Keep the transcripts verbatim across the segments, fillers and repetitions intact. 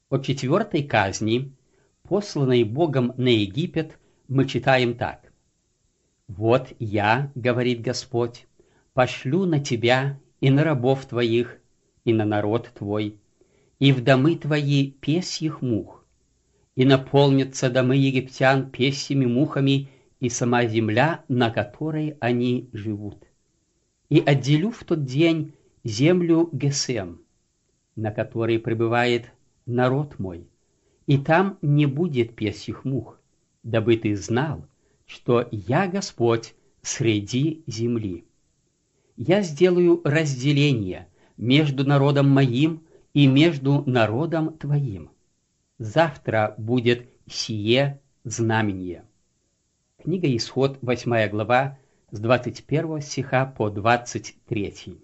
О четвертой казни, посланной Богом на Египет, мы читаем так. «Вот я, — говорит Господь, — пошлю на тебя и на рабов твоих, и на народ твой, и в домы твои песьих мух, и наполнятся домы египтян песьими мухами, и сама земля, на которой они живут. И отделю в тот день землю Гесем, на которой пребывает народ мой, и там не будет песьих мух, дабы ты знал, что я Господь среди земли. Я сделаю разделение между народом моим и между народом твоим. Завтра будет сие знамение». Книга Исход, восьмая глава, с двадцать первого стиха по двадцать третий.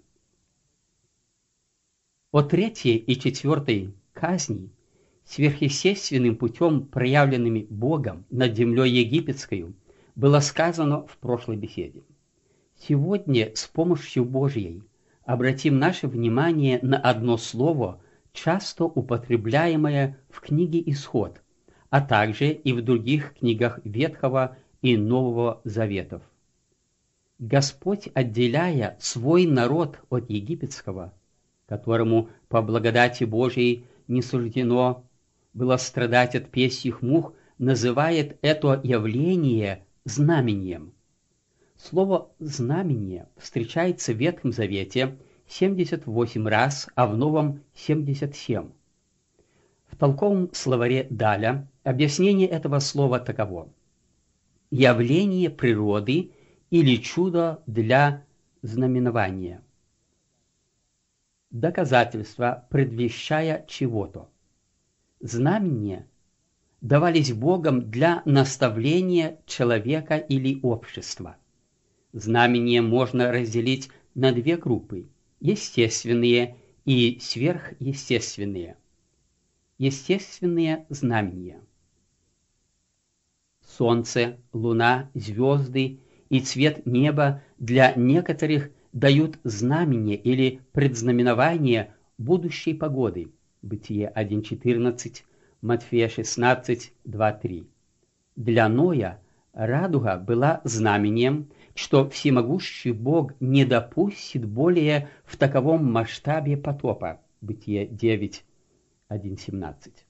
О третьей и четвертой казни, сверхъестественным путем, проявленными Богом над землей египетской, было сказано в прошлой беседе. Сегодня с помощью Божьей обратим наше внимание на одно слово, часто употребляемое в книге Исход, а также и в других книгах Ветхого и Нового Заветов. Господь, отделяя свой народ от египетского, которому по благодати Божией не суждено было страдать от песьих мух, называет это явление знамением. Слово «знамение» встречается в Ветхом Завете семьдесят восемь раз, а в Новом – семьдесят семь. В толковом словаре Даля объяснение этого слова таково: явление природы или чудо для знаменования. Доказательства, предвещая чего-то. Знамения давались Богом для наставления человека или общества. Знамения можно разделить на две группы – естественные и сверхъестественные. Естественные знамения. Солнце, луна, звезды и цвет неба для некоторых дают знамение или предзнаменование будущей погоды. Бытие один четырнадцать, Матфея шестнадцать, два три. Для Ноя радуга была знамением, что всемогущий Бог не допустит более в таковом масштабе потопа. Бытие девять, один семнадцать.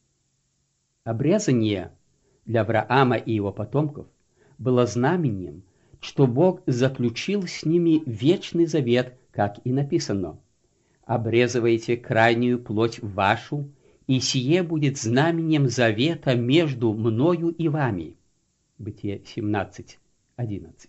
Обрезание для Авраама и его потомков было знамением, что Бог заключил с ними вечный завет, как и написано: «Обрезывайте крайнюю плоть вашу, и сие будет знамением завета между мною и вами». Бытие семнадцать, одиннадцать.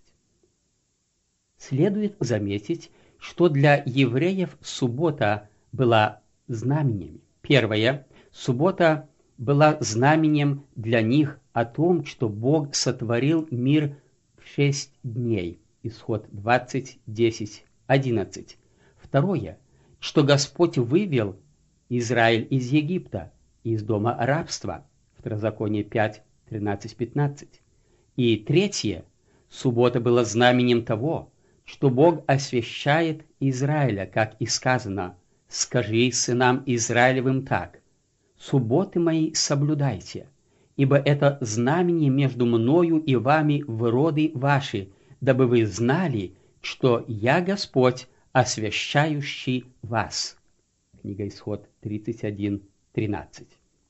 Следует заметить, что для евреев суббота была знамением. Первое. Суббота была знаменем для них о том, что Бог сотворил мир в шесть дней. Исход двадцать, десять, одиннадцать. Второе. Что Господь вывел Израиль из Египта, из дома рабства. Второзаконие пять, тринадцать, пятнадцать. И третье. Суббота была знаменем того, что Бог освящает Израиля, как и сказано: «Скажи сынам Израилевым так: субботы мои соблюдайте, ибо это знамение между мною и вами в роды ваши, дабы вы знали, что я Господь, освящающий вас». Книга Исход тридцать один, тринадцать.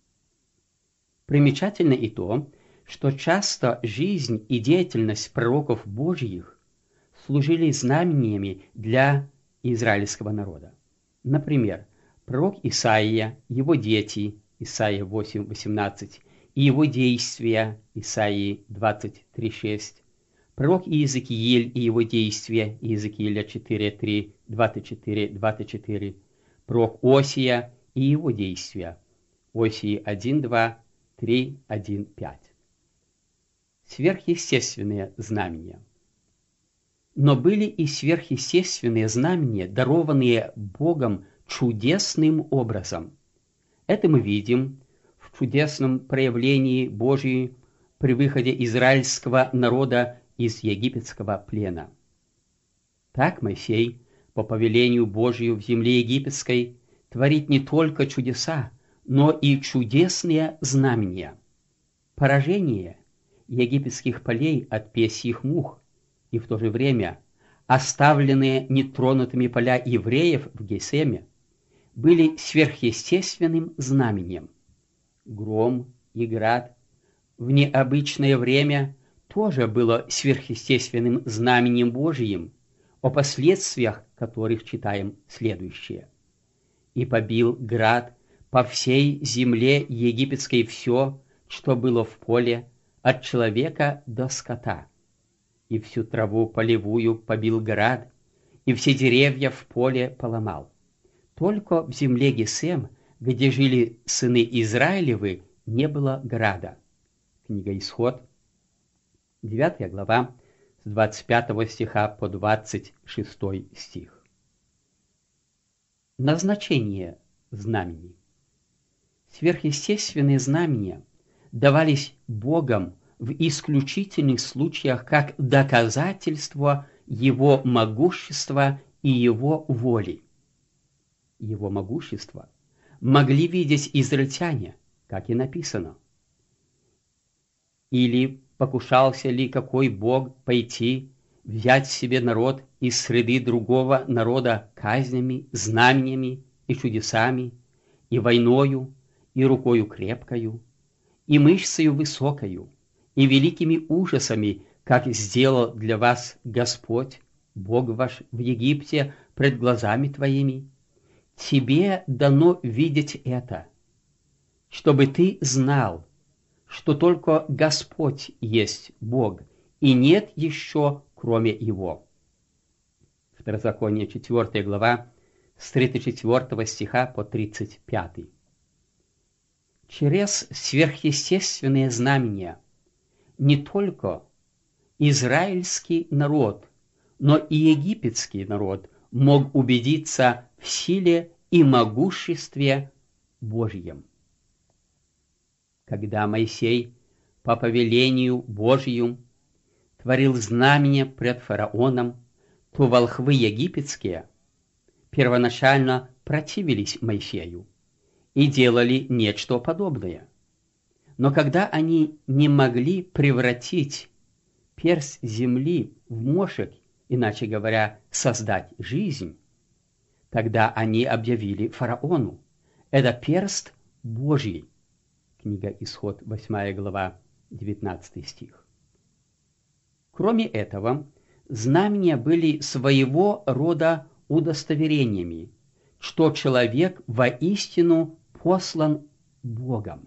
Примечательно и то, что часто жизнь и деятельность пророков Божьих служили знамениями для израильского народа. Например, пророк Исаия, его дети, Исаия восемь, восемнадцать, и его действия, Исаии двадцать три, шесть, пророк Иезекииль и его действия, Иезекииля четыре, три, двадцать четыре, двадцать четыре, пророк Осия и его действия, Осии один, два, три, один, пять. Сверхъестественные знамения. Но были и сверхъестественные знамения, дарованные Богом чудесным образом. Это мы видим в чудесном проявлении Божьей при выходе израильского народа из египетского плена. Так Моисей, по повелению Божию в земле египетской, творит не только чудеса, но и чудесные знамения. Поражение египетских полей от песьих мух и в то же время оставленные нетронутыми поля евреев в Гесеме были сверхъестественным знамением. Гром и град в необычное время тоже было сверхъестественным знамением Божиим, о последствиях которых читаем следующее. «И побил град по всей земле египетской все, что было в поле, от человека до скота. И всю траву полевую побил град, и все деревья в поле поломал. Только в земле Гесем, где жили сыны Израилевы, не было града». Книга Исход, девятая глава, с двадцать пятого стиха по двадцать шестой стих. Назначение знамений. Сверхъестественные знамения давались Богом в исключительных случаях как доказательство Его могущества и Его воли. Его могущество могли видеть израильтяне, как и написано. Или покушался ли какой Бог пойти, взять себе народ из среды другого народа казнями, знамениями и чудесами, и войною, и рукою крепкою, и мышцею высокою, и великими ужасами, как сделал для вас Господь, Бог ваш в Египте пред глазами твоими? Тебе дано видеть это, чтобы ты знал, что только Господь есть Бог, и нет еще кроме Его. Второзаконие, четвёртая глава, с тридцать четвёртого стиха по тридцать пятый. Через сверхъестественные знамения не только израильский народ, но и египетский народ мог убедиться в силе и могуществе Божьем. Когда Моисей по повелению Божию творил знамения пред фараоном, то волхвы египетские первоначально противились Моисею и делали нечто подобное. Но когда они не могли превратить перст земли в мошек, иначе говоря, создать жизнь, тогда они объявили фараону: это перст Божий. Книга Исход, восьмая глава, девятнадцатый стих. Кроме этого, знамения были своего рода удостоверениями, что человек воистину послан Богом.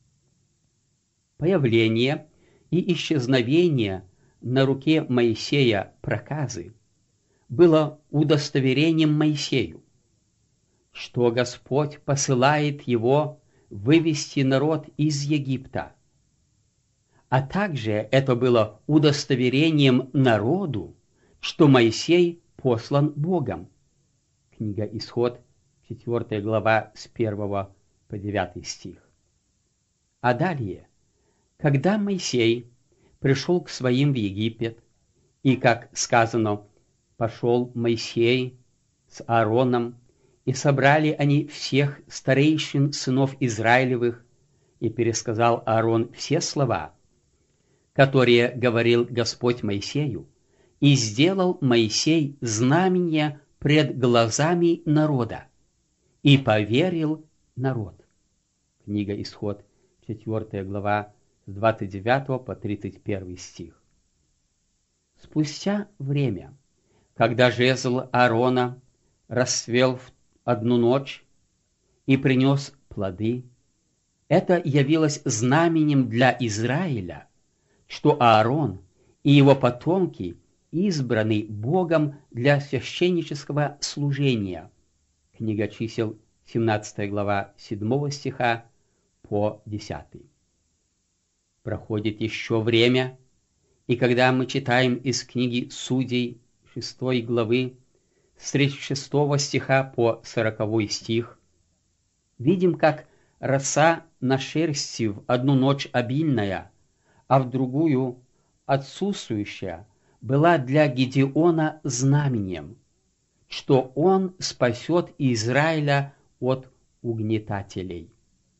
Появление и исчезновение на руке Моисея проказы было удостоверением Моисею, что Господь посылает его вывести народ из Египта, а также это было удостоверением народу, что Моисей послан Богом. Книга Исход, четвёртая глава, с первого по девятый стих. А далее, когда Моисей пришел к своим в Египет, и, как сказано, пошел Моисей с Аароном, и собрали они всех старейшин сынов Израилевых, и пересказал Аарон все слова, которые говорил Господь Моисею, и сделал Моисей знамение пред глазами народа, и поверил народ. Книга Исход, четвёртая глава, с двадцать девятого по тридцать первый стих. Спустя время, когда жезл Аарона расцвел в одну ночь и принес плоды, это явилось знаменем для Израиля, что Аарон и его потомки избраны Богом для священнического служения. Книга Чисел, семнадцатая глава, седьмого стиха по десятый. Проходит еще время, и когда мы читаем из книги Судей шестой главы с тридцать шестого стиха по сороковой стих, видим, как роса на шерсти в одну ночь обильная, а в другую отсутствующая, была для Гедеона знамением, что он спасет Израиля от угнетателей.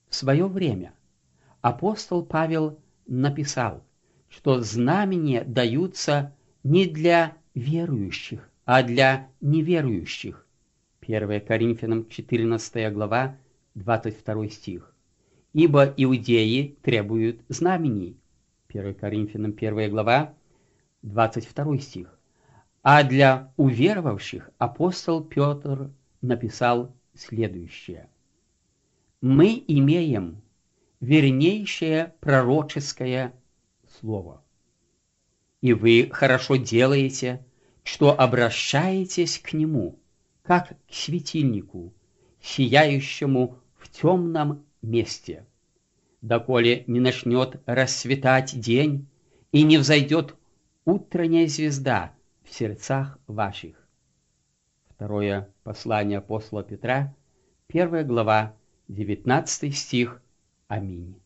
В свое время апостол Павел написал, что знамения даются не для верующих, а для неверующих. первое Коринфянам четырнадцатая глава, двадцать второй стих. Ибо иудеи требуют знамений. первое Коринфянам первая глава, двадцать второй стих. А для уверовавших апостол Петр написал следующее. Мы имеем вернейшее пророческое слово. И вы хорошо делаете, что обращаетесь к нему, как к светильнику, сияющему в темном месте, доколе не начнет расцветать день и не взойдет утренняя звезда в сердцах ваших. Второе послание апостола Петра, первая глава, девятнадцатый стих. Аминь.